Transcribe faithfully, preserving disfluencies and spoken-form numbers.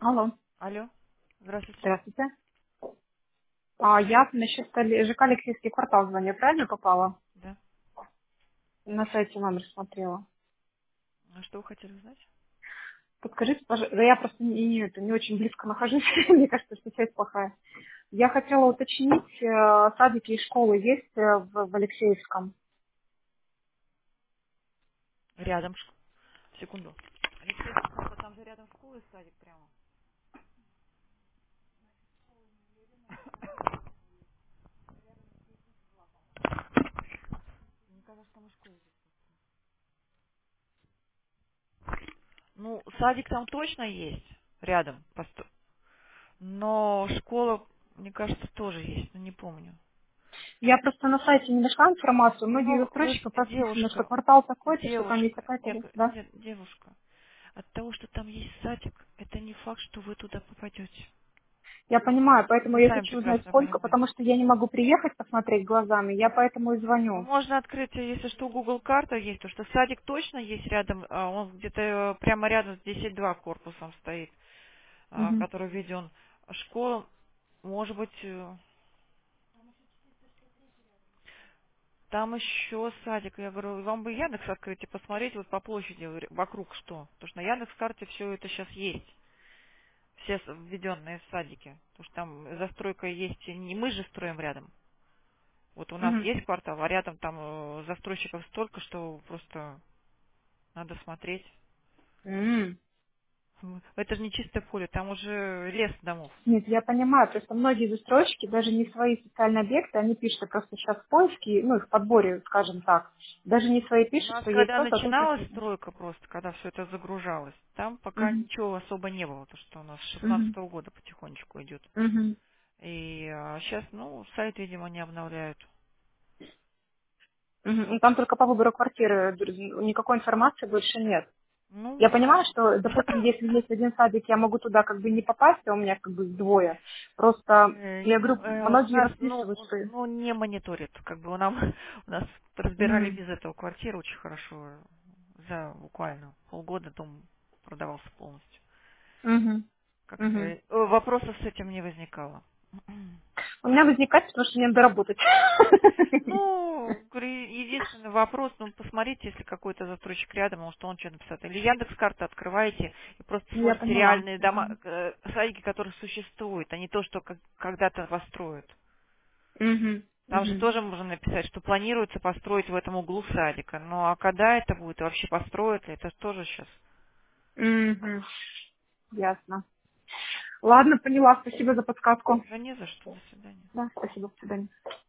Алло, Алло, здравствуйте. здравствуйте. А, я насчет Али- ЖК Алексеевский квартал звоню, правильно попала? Да. На сайте номер смотрела. А что вы хотели узнать? Подскажите, пожалуйста, да я просто не, не, это, не очень близко нахожусь, мне кажется, что связь плохая. Я хотела уточнить, э, садики и школы есть э, в, в Алексеевском? Рядом. ш- Секунду. Алексей, а там же рядом школа и садик прямо. Мне кажется, там и школа есть. Ну, садик там точно есть, рядом. посто- Но школа, мне кажется, тоже есть, но не помню. Я просто на сайте не нашла информацию, многие Ну, вы, застройщиков с- расписано, что девушка, квартал такой-то, что там есть девушка, такая-то, нет, да? нет, девушка, от того, что там есть садик, это не факт, что вы туда попадете. Я понимаю, поэтому Вы я сами хочу узнать, прекрасно сколько, понимаете. потому что я не могу приехать посмотреть глазами, я поэтому и Ну, звоню. можно открыть, э, если что, Google карта есть, потому что садик точно есть рядом, а, он где-то э, прямо рядом с десять два корпусом стоит, а, Мгм. который введен. Школа, может быть, э, там еще садик. Я говорю, вам бы Яндекс открыть и посмотреть вот по площади р- вокруг что. Потому что на Яндекс карте все это сейчас есть. Все с- введенные садики. Потому что там застройка есть, и не мы же строим рядом. Вот у нас Мгм. есть квартал, а рядом там э, застройщиков столько, что просто надо смотреть. М. М, Это же не чистое поле, там уже лес домов. Нет, я понимаю, просто многие застройщики, даже не свои социальные объекты, они пишут просто сейчас в поиске, ну, их в подборе, скажем так, даже не свои У пишут, нас, что есть когда то-то, то-то, начиналась то-то. стройка просто, когда все это загружалось, там пока Мгм. ничего особо не было, то что у нас с Мгм. шестнадцатого года потихонечку идет. Мгм. И сейчас, ну, сайт, видимо, не обновляют. Мгм. Ну, там только по выбору квартиры, друз- никакой информации больше нет. Я Ну, понимаю, что, допустим, если есть один садик, я могу туда как бы не попасть, а у меня как бы двое. Просто, э, я не- говорю, э, у многие нас, ну, расписывают, что... ну, не мониторит, как бы у нам, у нас разбирали Мгм. без этого квартиру очень хорошо, за буквально полгода дом продавался полностью. Мгм. Как-то Мгм. э, вопросов с этим не возникало. У меня возникает, потому что мне надо работать. Ну, говорю, единственный вопрос, ну, посмотрите, если какой-то застройщик рядом, может, он что написал. Или Яндекс карты открываете и просто Ну, я смотрите поняла. реальные дома, Мгм. э, садики, которые существуют, а не то, что как- когда-то построят. Мгм. Там же Мгм. тоже можно написать, что планируется построить в этом углу садика. Ну, а когда это будет, и вообще построят ли, это ж тоже сейчас. Мгм. Ясно. Ладно, поняла. Спасибо за подсказку. Да не за что, до свидания. Да, спасибо. До свидания.